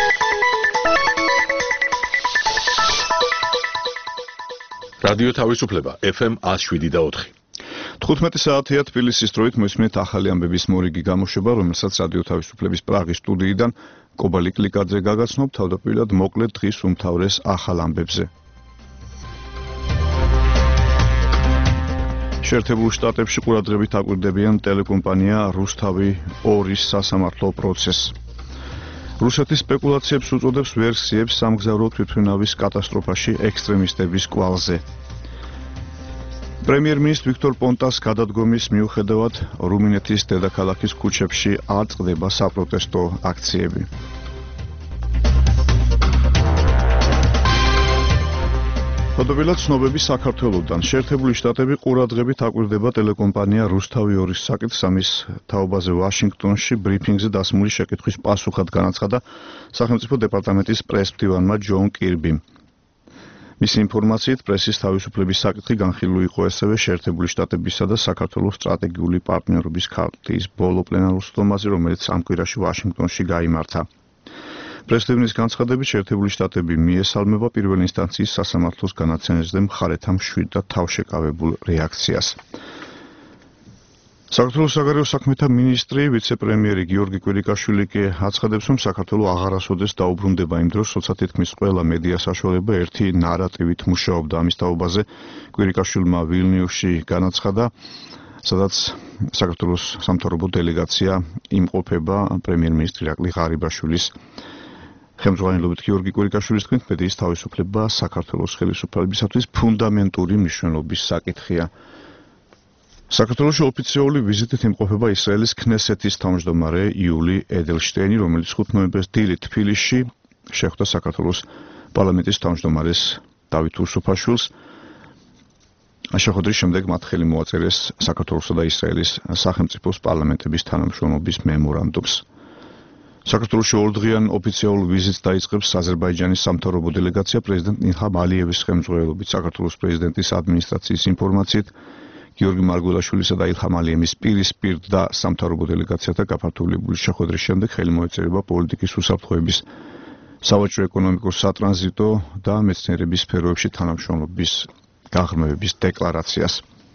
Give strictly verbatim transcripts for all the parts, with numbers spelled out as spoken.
რადიო თავისუფლება ეფ ემ one oh seven და four. თხუთმეტი საათია თბილისის დროით მოისმენთ ახალი ამბების მორიგი გამოშვება, რომელსაც რადიო თავისუფლების პრაღის სტუდიიდან კობალი კლიკაძე გაგაცნობ თავდაპირველად მოკლედ დღის უმთავრეს ახალ ამბებზე. შეერთებულ შტატებში ყურადღებით აკვირდებიან ტელეკომპანია რუსთავი ორის სასამართლო პროცესს. რუსეთის სპეკულაციებს უწოდებს ვერსიებს სამგზავრო თვითმფრინავის კატასტროფაში ექსტრემისტების კვალზე. პრემიერ-მინისტრ ვიქტორ პონტას გადადგომის მიუხედავად რუმინეთის დედაქალაქის ქუჩებში არ წყდება საპროტესტო აქციები. თავდაპირველად ცნობები საქართველოდან. შეერთებული შტატები ყურადღებით აკვირდება ტელეკომპანია რუსთავი ორის საკითხს, ამის თაობაზე ვაშინგტონში ბრიფინგზე დასმული შეკითხვის პასუხად განაცხადა სახელმწიფო დეპარტამენტის პრესმდივანმა ჯონ კირბიმ. მისი ინფორმაციით პრესის თავისუფლების საკითხი განხილული იყო ასევე შეერთებული შტატებისა და საქართველოს სტრატეგიული პარტნიორობის ქარტიის ბოლო პლენარულ სხდომაზე, რომელიც ამ კვირაში ვაშინგტონში გაიმართა. პრესმდივნის განცხადებით შეერთებული შტატები მიესალმება პირველ ინსტანციის სასამართლოს განაცემებზე მხარეთა მშვიდ და თავშეკავებულ რეაქციას. საქართველოს საგარეო საქმეთა მინისტრი ვიცე-პრემიერი გიორგი კვირიკაშვილი კი აცხადებს, რომ საქართველო აღარასოდეს დაუბრუნდება იმ დროს, როცა თითქმის ყველა მედია საშუალება ერთი ნარატივით მუშაობდა. ამის თაობაზე კვირიკაშვილმა ვილნიუსში განაცხადა, სადაც საქართველოს სამთავრობო დელეგაცია იმყოფება პრემიერ-მინისტრი ირაკლი ღარიბაშვილის ხელმძღვანელობით. გიორგი კვირიკაშვილის თქმით, მედიის თავისუფლება საქართველოს ხელისუფლებისათვის ფუნდამენტური მნიშვნელობის საკითხია. საქართველოში ოფიციალური ვიზიტით იმყოფება ისრაელის ქნესეთის თავმჯდომარე იული ედელშტეინი, რომელიც ხუთ ნოემბერს დილით თბილისში შეხვდა საქართველოს პარლამენტის თავმჯდომარეს დავით უსუფაშვილს. შეხვედრის შემდეგ მათ ხელი მოაწერეს საქართველოსა და ისრაელის სახელმწიფოს პარლამენტების თანამშრომლობის მემორანდუმს. საქართველოში ორდღიან ოფიციალურ ვიზიტს დაიწყებს აზერბაიჯანის სამთავრობო დელეგაცია პრეზიდენტ ილჰამ ალიევის ხელმძღვანელობით. საქართველოს პრეზიდენტის ადმინისტრაციის ინფორმაციით გიორგი მარგველაშვილისა და ილჰამ ალიევის პირისპირ და სამთავრობო დელეგაციათა გაფართოებული შეხვედრის შემდეგ ხელი მოეწერება პოლიტიკის უსაფრთხოების, სავაჭრო ეკონომიკურ სატრანზიტო და მეცნიერების სფეროებში თანამშრომლობის გაღრმავების დეკლარაციას.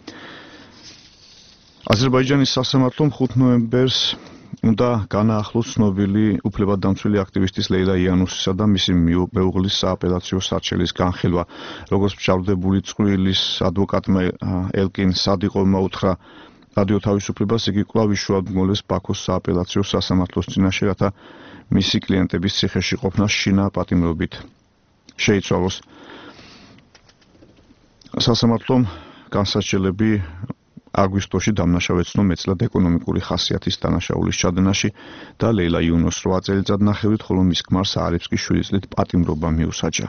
აზერბაიჯანის სასამართლომ ხუთ ნოემბერს უნდა განაახლოს ცნობილი უფლებადამცველი აქტივისტის ლეილა იანუსისა და მისი მეუღლის სააპელაციო სარჩელის განხილვა. როგორც მჟავდებული წვრილის ადვოკატმა ელკინ სადიყოვმა უთხრა რადიო თავისუფლებას, იგი კვლავ იშუადმგლეს ბაქოს სააპელაციო სასამართლოს წინაშე, რათა მისი კლიენტების ციხეში ყოფნა შინა პატიმრობით შეიცვალოს. სასამართლომ განსაჩელები აგვისტოში დამნაშავეცნო მეცლად ეკონომიკური ხასიათის დანაშაულის ჩადენაში და ლეილა იუნოს რვა წელიწადნახევრით, ხოლო მის ქმარს არიფსკი შვიდი წლით პატიმრობა მიუსაჯა.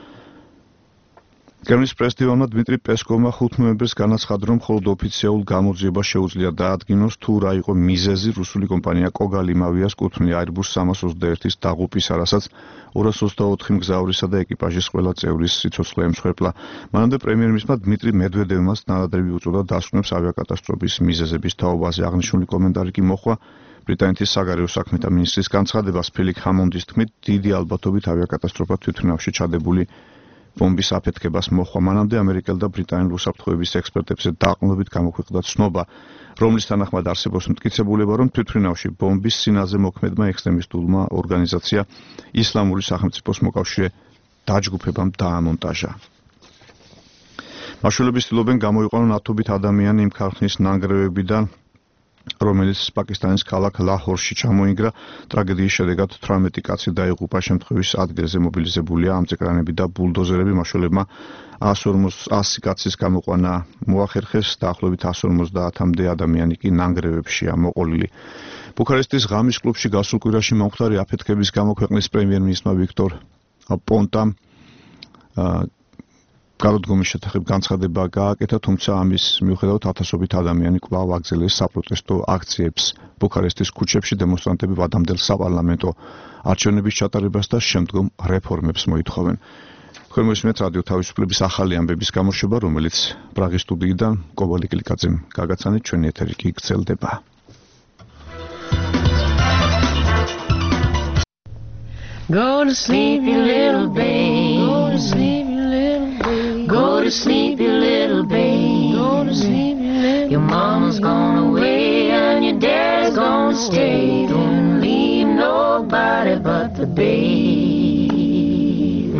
კრემლის პრესმდივანმა დმიტრი პესკოვმა ხუთ ნოემბერს განაცხადა, რომ მხოლოდ ოფიციალურ გამოძიება შეუძლია დაადგინოს თუ რა იყო მიზეზი რუსული კომპანია კოგალიმავიას კუთვნილი Airbus სამას ოცდაერთის დაღუპისა, რასაც ორას ოცდაოთხი მგზავრისა და ეკიპაჟის ყველა წევრის სიცოცხლე ემსხვერპლა. მანამდე პრემიერ-მინისტრმა დმიტრი მედვედევმაც ნარადრევი უწოდა დასკვნებს ავიაკატასტროფის მიზეზების თაობაზე. აღნიშნული კომენტარი კი მოჰყვა ბრიტანეთის საგარეო საქმეთა მინისტრის განცხადებას. ფილიპ ჰამონდის თქმით, დიდი ალბათობით ავიაკატასტროფა თვითმფრინავში ჩადებული ბომბის აფეთქებას მოჰყვა. მანამდე ამერიკელ და ბრიტანელ უსაფრთხოების ექსპერტებზე დაყრდნობით გამოქვეყნდა ცნობა, რომლის თანახმად არსებობს მტკიცებულება, რომ თვითმფრინავში ბომბის სინაზე მოქმედმა ექსტრემისტულმა ორგანიზაცია ისლამური სახელმწიფოს მოკავშირე დაჯგუფებამ დაამონტაჟა. მაშველები ცდილობენ გამოიყვანონ ათობით ადამიანი იმ ქარხნის ნანგრევებიდან, რომელიც პაკისტანის ქალაქ ლაჰორში ჩამოინგრა. ტრაგედიის შედეგად თვრამეტი კაცი დაიღუპა. შემთხვევის ადგილზე მობილიზებულია ამწეკრანები და ბულდოზერები. მაშველებმა ასი კაცის გამოყვანა მოახერხეს, დაახლოებით εκατს ორმოცდაათამდე ადამიანი კი ნანგრევებშია მოყოლილი. ბუქარესტის ღამის კლუბში გასულ კვირაში მომხდარი აფეთქების გამო ქვეყნის პრემიერ-მინისტრმა ვიქტორ პონტამ გადადგომის შესახებ განცხადება გააკეთა, თუმცა ამის მიუხედავად ათასობით ადამიანი კვლავ აგრძელეს საპროტესტო აქციებს ბუქარესტის ქუჩებში. დემონსტრანტები ვადამდელ საპარლამენტო არჩევნების ჩატარებას და შემდგომ რეფორმებს მოითხოვენ. თქვენ მოსმენთ რადიო თავისუფლების ახალი ამბების გამოშვება, რომელიც პრაღის სტუდიიდან კობალი კლიკაძემ გაგაცანეთ. ჩვენი ეთერი კი გრძელდება. Go to sleep, you little babe. Go to sleep, you little babe. Go to sleep, you little babe. Go to sleep, you little. Your mama's gone away and your dad's gonna stay. Don't leave nobody but the babe.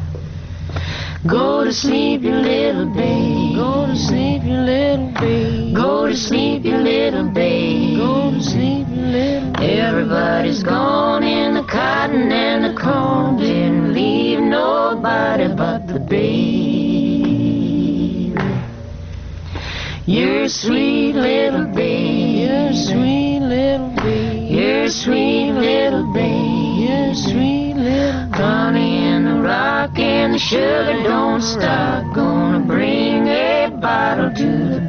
Go to sleep, you little babe. Go to sleep, you little babe. Go to sleep, you little babe. Go to sleep, you little babe. Everybody's gone in the cotton and the corn. Didn't leave nobody but the babe. You're a sweet little babe. You're a sweet little babe. You're a sweet little babe. You're a sweet little babe. Honey and the rock and the sugar don't stop. Gonna bring a bottle to the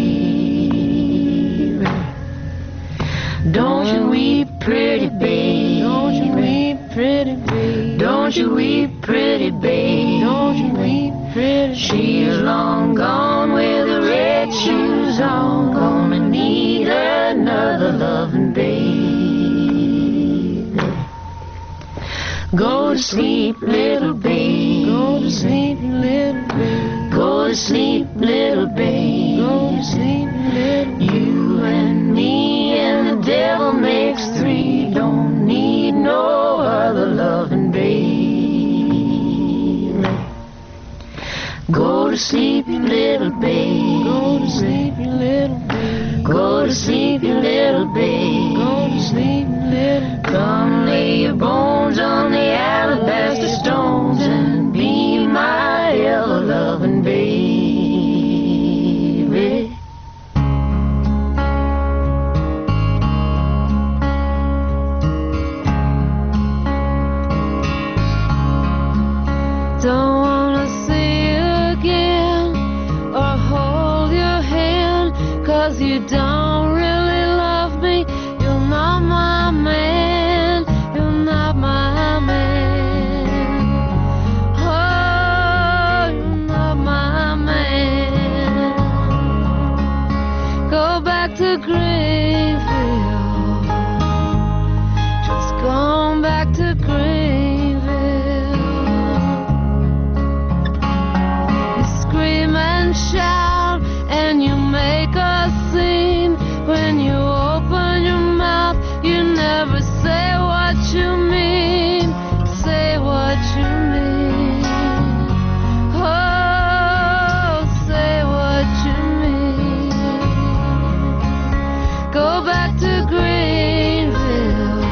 babe. Don't you weep, pretty babe. Don't you weep, pretty babe. Don't you weep, pretty babe. Don't you weep, pretty babe. She's long gone with the red shoes on. Gonna need another loving babe. Go to sleep, little babe. Go to sleep, little babe. Go to sleep, little babe. Go to sleep, little babe. You and me and the devil makes three. Don't need no other loving babe. Go to sleep, you little babe. Go to sleep, you little babe. Go to sleep, you little babe. Go to sleep, you little babe. Come lay your bones on the alabaster stones and be my ever loving baby. Don't wanna see you again or hold your hand, 'cause you don't really love me. You're not my man. You're not my man. Oh, you're not my man. Go back to Greenville. Just going back to Greenville. You scream and shout and you make a scene. When you open your mouth, you never say what you mean. Say what you mean. Oh, say what you mean. Go back to Greenville.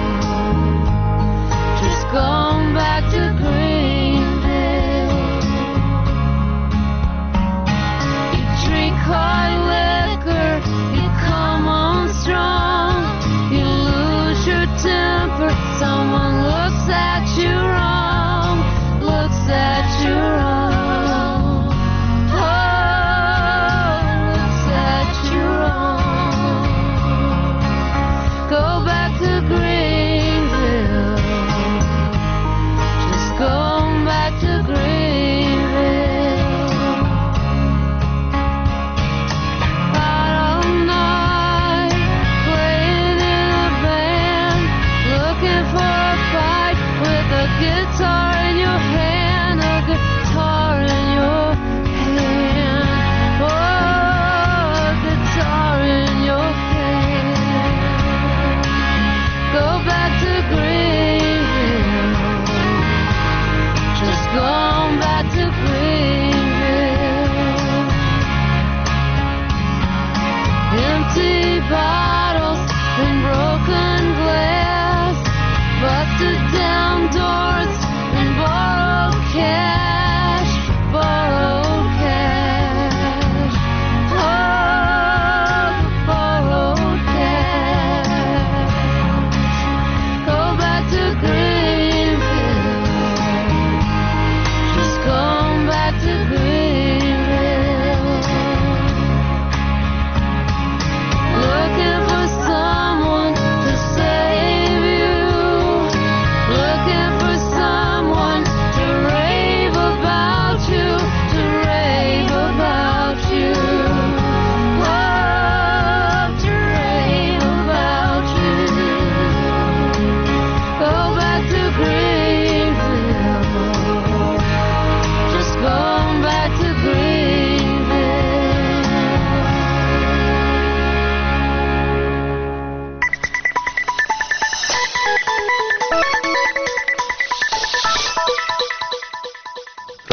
Just going back to Greenville. You drink hard liquor, you come on strong. You lose your temper, someone looks at you wrong. Looks at you wrong. Oh, looks at you wrong. Go back to Greenville. Just going back to Greenville. Out all night, playing in a band, looking for a fight with a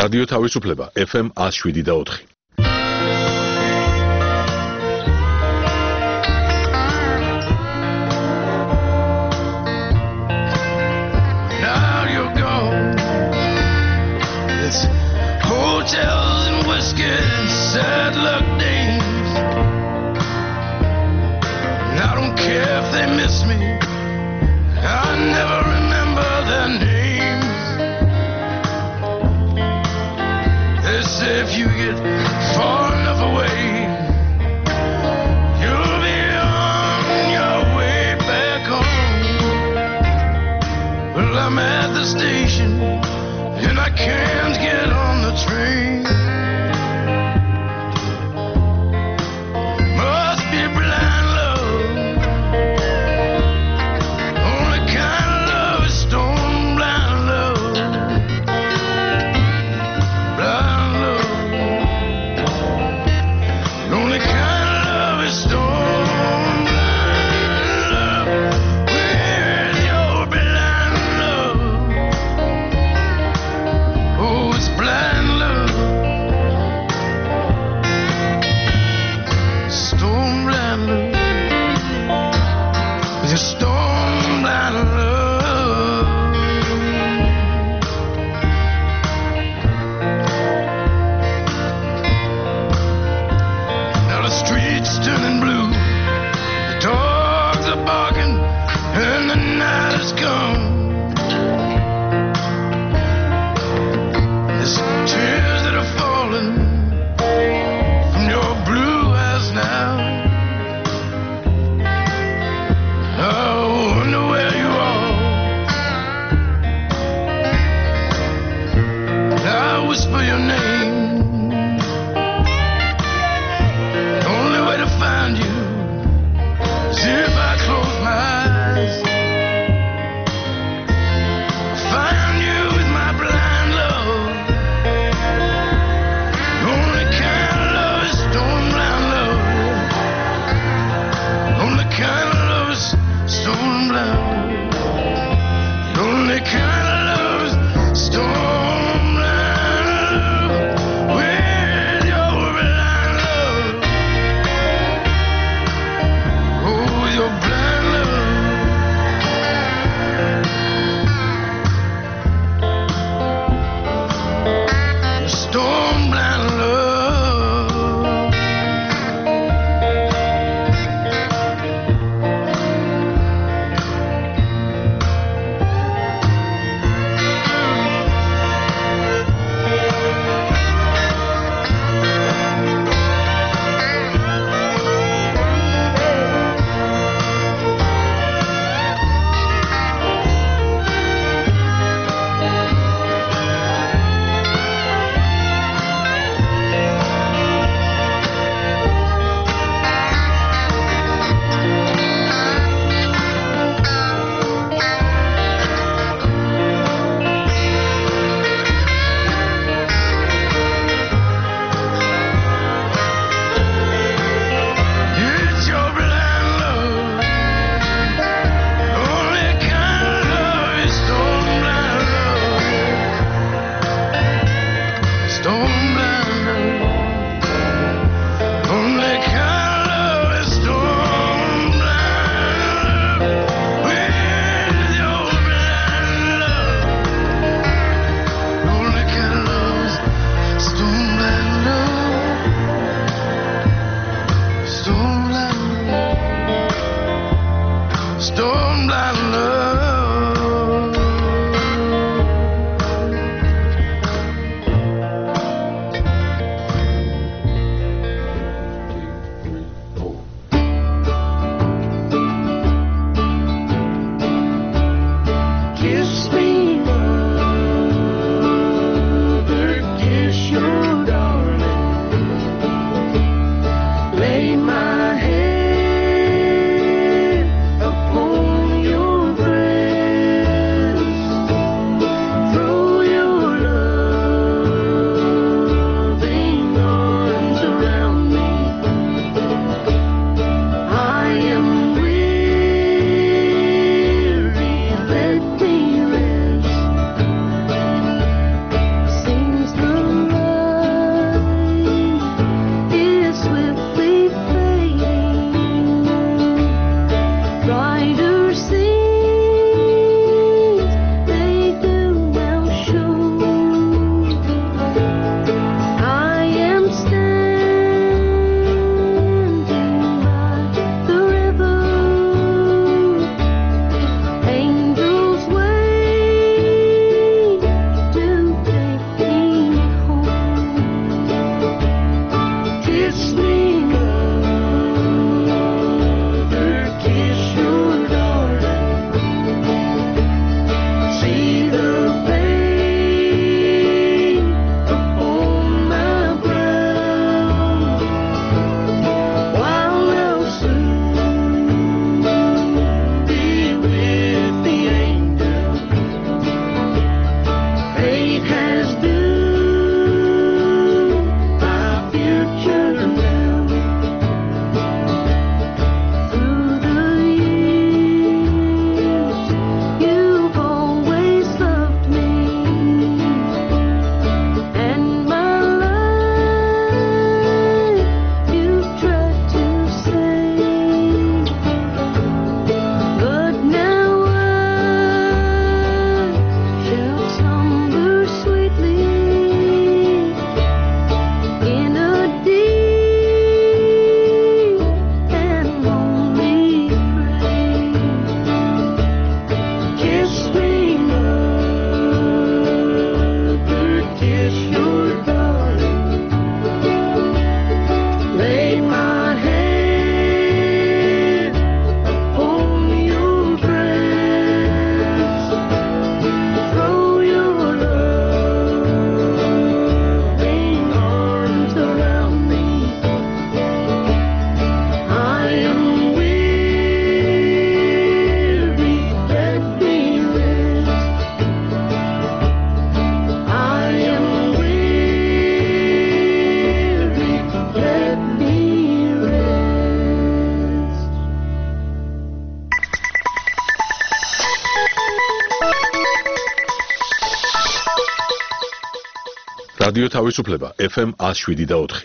რადიო თავისუფლება F M one oh seven და four. Now you're gone. It's hotels and whiskey and sad luck days. And I don't care if they miss me. I never remember their names. They say if you get far enough away, you'll be on your way back home. Well, I'm at the station and I can't get on the train. Must be blind love. Only kind of love is stone blind love. Blind love. Only kind of love is stone blind love. Where's your blind love? Oh, it's blind love. რადიო თავისუფლება ეფ ემ one oh seven და four.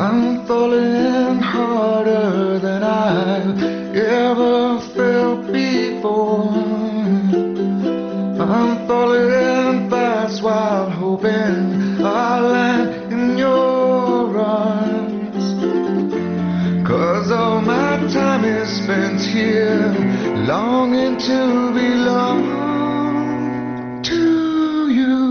I'm falling harder than I've ever felt before. I'm falling fast while hoping I'll land in your arms. 'Cause all my time is spent here, longing to belong to you.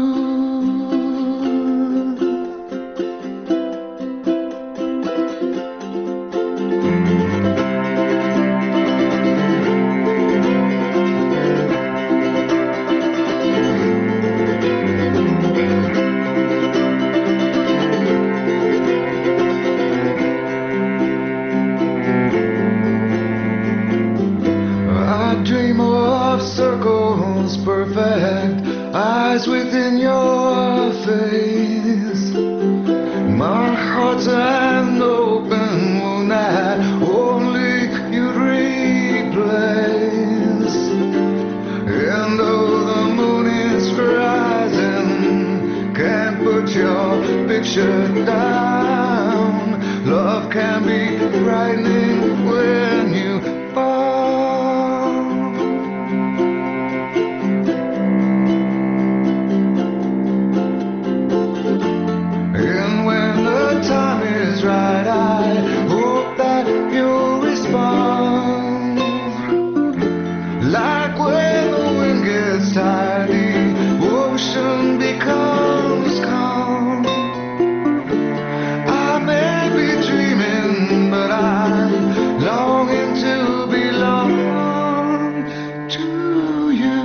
Circles perfect, eyes within your face. My heart's an open wound that only you'd replace. And though the moon is rising, can't put your picture down. Love can be frightening when you fall. Right, I hope that you'll respond. Like when the wind gets tired, the ocean becomes calm. I may be dreaming, but I'm longing to belong to you.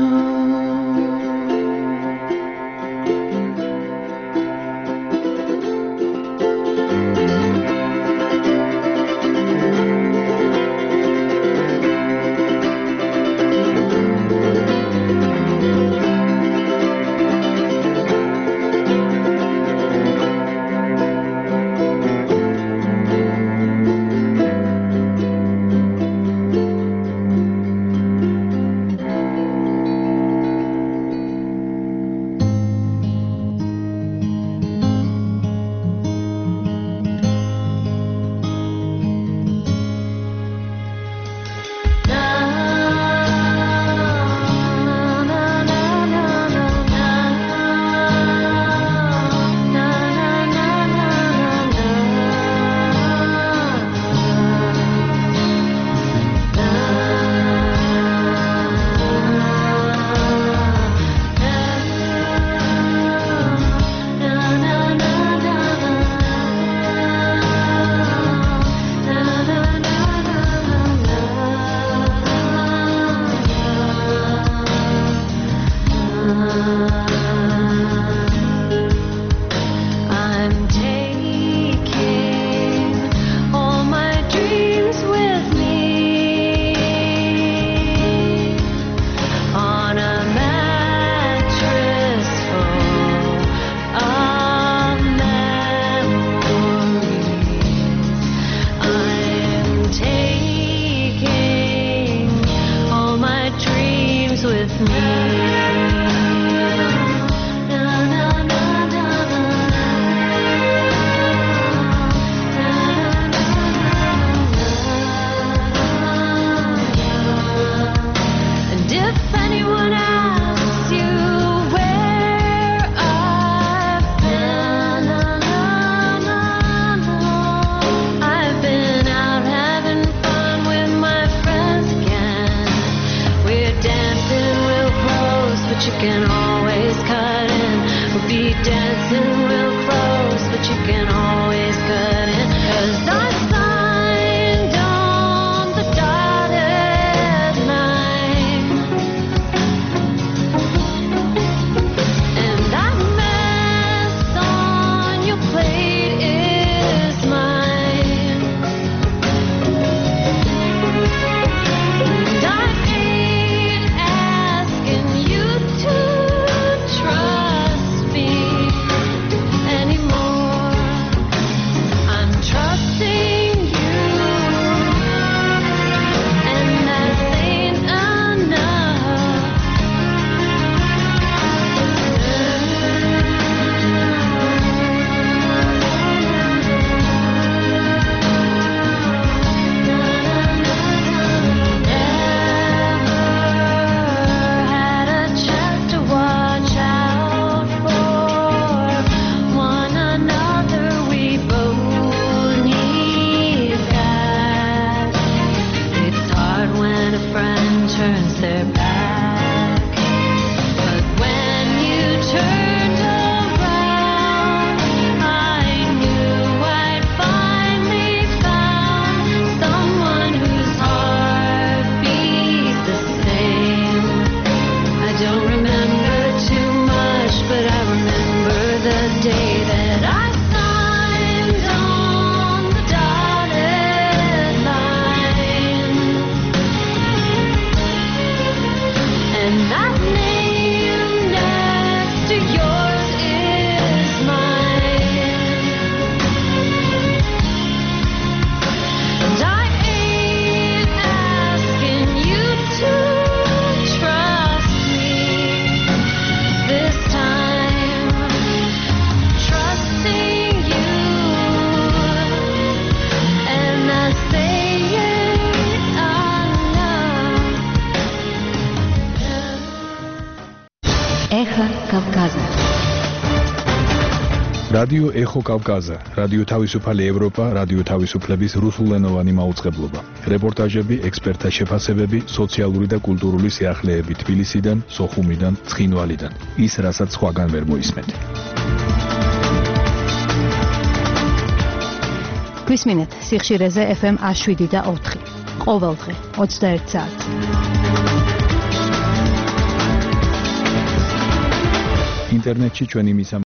Trusting day that I signed on the dotted line, and that name next to yours is mine, and I ain't asking you to trust me this time, trusting you, and I say it enough. Эхо Кавказа. რადიო ეხო კავკაზა, რადიო თავისუფალი ევროპა, რადიო თავისუფლების რუსულენოვანი მაუწყებლობა. რეპორტაჟები, ექსპერტთა შეფასებები, სოციალური და კულტურული სიახლეები თბილისიდან, სოხუმიდან, ცხინვალიდან. ის, რასაც სხვაგან ვერ მოისმენთ. გვისმინეთ სიხშირეზე ეფ ემ ას შვიდი და ოთხი. ყოველდღე ოცდაერთი საათი. ინტერნეტში ჩვენი მისამართი